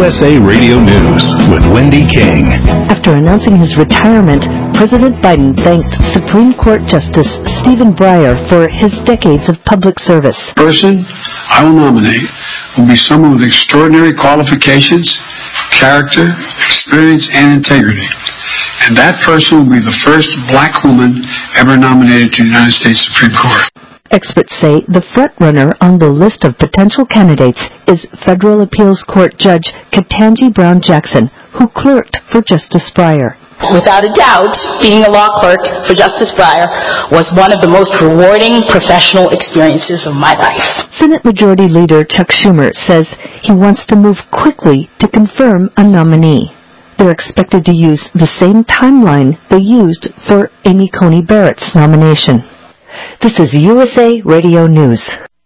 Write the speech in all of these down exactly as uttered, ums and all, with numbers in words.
S A Radio News with Wendy King. After announcing his retirement, President Biden thanked Supreme Court Justice Stephen Breyer for his decades of public service. The person I will nominate will be someone with extraordinary qualifications, character, experience, and integrity. And that person will be the first black woman ever nominated to the United States Supreme Court. Experts say the front-runner on the list of potential candidates is Federal Appeals Court Judge Ketanji Brown Jackson, who clerked for Justice Breyer. Without a doubt, being a law clerk for Justice Breyer was one of the most rewarding professional experiences of my life. Senate Majority Leader Chuck Schumer says he wants to move quickly to confirm a nominee. They're expected to use the same timeline they used for Amy Coney Barrett's nomination. This is U S A Radio News.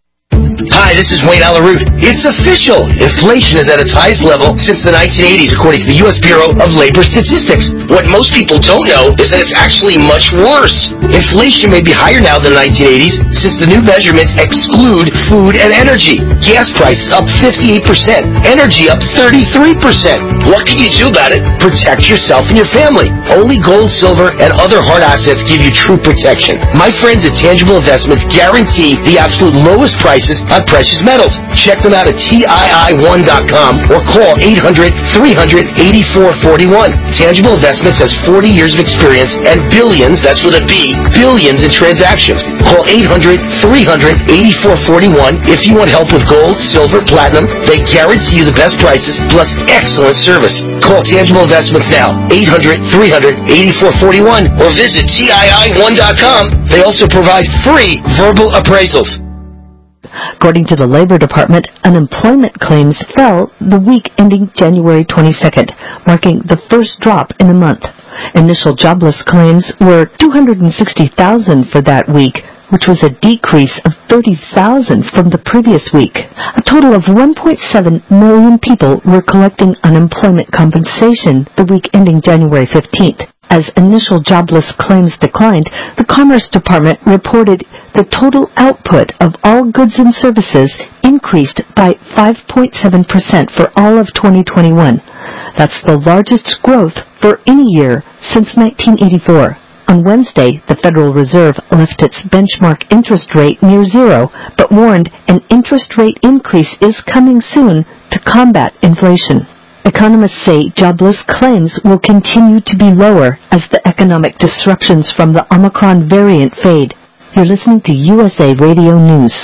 Hi, this is Wayne Alaroot. It's official. Inflation is at its highest level since the nineteen eighties, according to the U S Bureau of Labor Statistics. What most people don't know is that it's actually much worse. Inflation may be higher now than the nineteen eighties since the new measurements exclude food and energy. Gas prices up fifty-eight percent. Energy up thirty-three percent. What can you do about it? Protect yourself and your family. Only gold, silver, and other hard assets give you true protection. My friends at Tangible Investments guarantee the absolute lowest prices on precious metals. Check them out at T I I one dot com or call eight hundred, three hundred, eighty-four forty-one. Tangible Investments has forty years of experience and billions, that's with a B, billions in transactions. Call eight hundred, three hundred, eighty-four forty-one if you want help with gold, silver, platinum. They guarantee you the best prices plus excellent service. Call Tangible Investments now, eight hundred, three hundred, eighty-four forty-one, or visit T I I one dot com. They also provide free verbal appraisals. According to the Labor Department, unemployment claims fell the week ending January twenty-second, marking the first drop in a month. Initial jobless claims were two hundred sixty thousand for that week, which was a decrease of thirty thousand from the previous week. A total of one point seven million people were collecting unemployment compensation the week ending January fifteenth. As initial jobless claims declined, the Commerce Department reported the total output of all goods and services increased by five point seven percent for all of twenty twenty-one. That's the largest growth for any year since nineteen eighty-four. On Wednesday, the Federal Reserve left its benchmark interest rate near zero, but warned an interest rate increase is coming soon to combat inflation. Economists say jobless claims will continue to be lower as the economic disruptions from the Omicron variant fade. You're listening to U S A Radio News.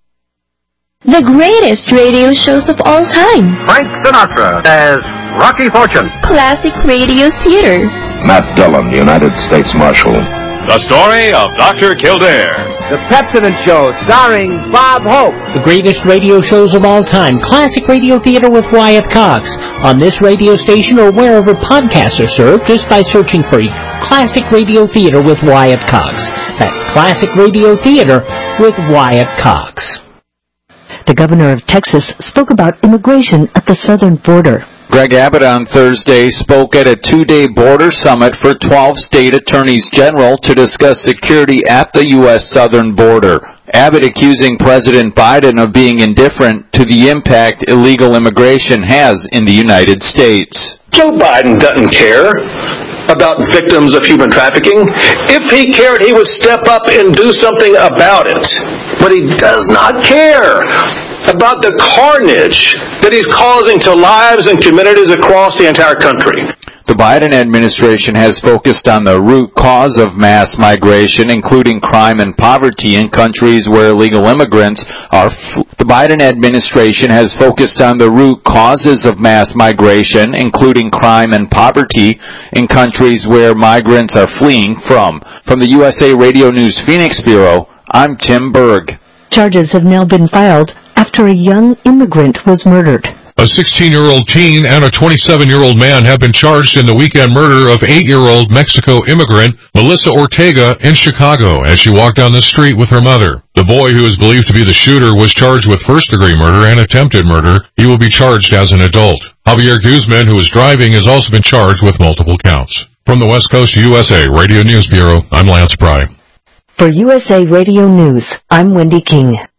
The greatest radio shows of all time. Frank Sinatra as Rocky Fortune. Classic radio theater. Matt Dillon, United States Marshal. The story of Doctor Kildare. The Pepsodent Show, starring Bob Hope. The greatest radio shows of all time. Classic Radio Theater with Wyatt Cox. On this radio station or wherever podcasts are served, just by searching for Classic Radio Theater with Wyatt Cox. That's Classic Radio Theater with Wyatt Cox. The governor of Texas spoke about immigration at the southern border. Greg Abbott on Thursday spoke at a two-day border summit for twelve state attorneys general to discuss security at the U S southern border. Abbott accusing President Biden of being indifferent to the impact illegal immigration has in the United States. Joe Biden doesn't care about victims of human trafficking. If he cared, he would step up and do something about it. But he does not care about the carnage that he's causing to lives and communities across the entire country. The Biden administration has focused on the root cause of mass migration, including crime and poverty in countries where illegal immigrants are. F- the Biden administration has focused on the root causes of mass migration, including crime and poverty in countries where migrants are fleeing from. From the U S A Radio News Phoenix Bureau, I'm Tim Berg. Charges have now been filed after a young immigrant was murdered. A sixteen-year-old teen and a twenty-seven-year-old man have been charged in the weekend murder of eight-year-old Mexico immigrant Melissa Ortega in Chicago as she walked down the street with her mother. The boy, who is believed to be the shooter, was charged with first-degree murder and attempted murder. He will be charged as an adult. Javier Guzman, who was driving, has also been charged with multiple counts. From the West Coast U S A Radio News Bureau, I'm Lance Pry. For U S A Radio News, I'm Wendy King.